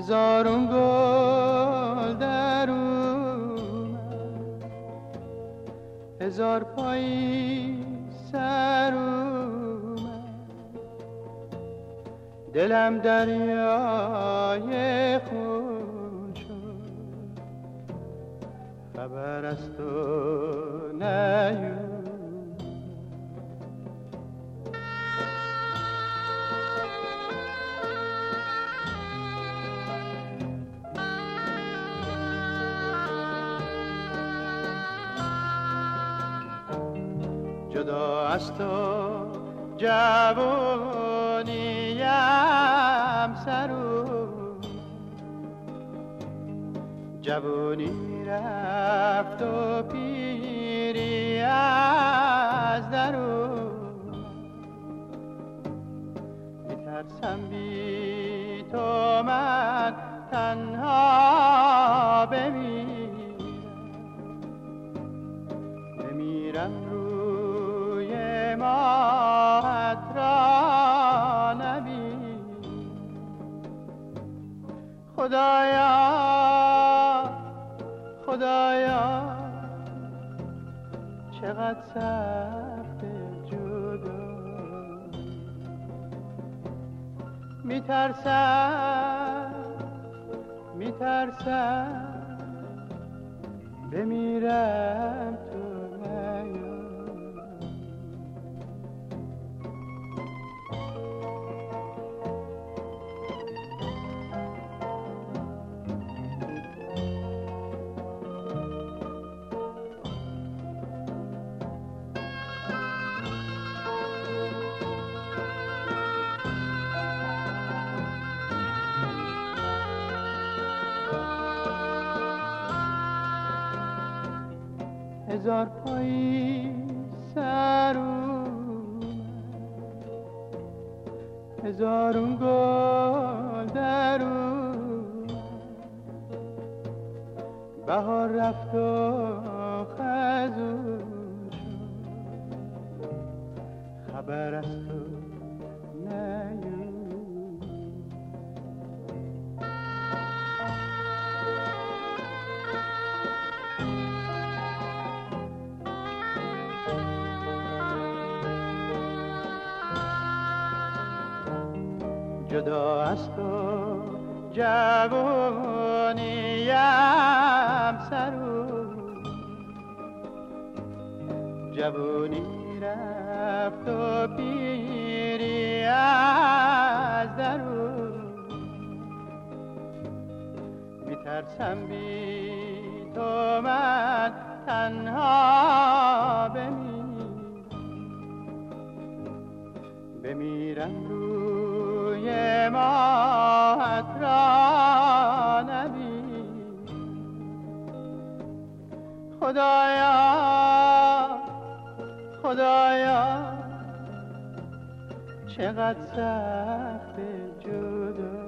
هزارون گل در اومد، هزار پایی سر اومد، دلم دریای خون شد، خبر از تو نیومد. جدا از تو جوانیم سرو، جوانی رفت و پیری از درو، میترسم بی تو من تنها بمیرم روی ماهت را نبین. خدایا خدایا چقدر سخت جدا، میترسم بمیرم تو نیا. هزار پایی سر اومد، هزارون گل در اومد، بهار رفت و خزون شد، خبر از تو نیومد. جدا از تو جوانیم سرو، جوانی رفت و پیری از درو، میترسم بی تو من تنها بمیرم روی ماهت را نبین. خدایا خدایا چقدر سخت جدا،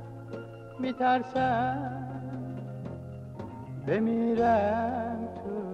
میترسم بمیرم تو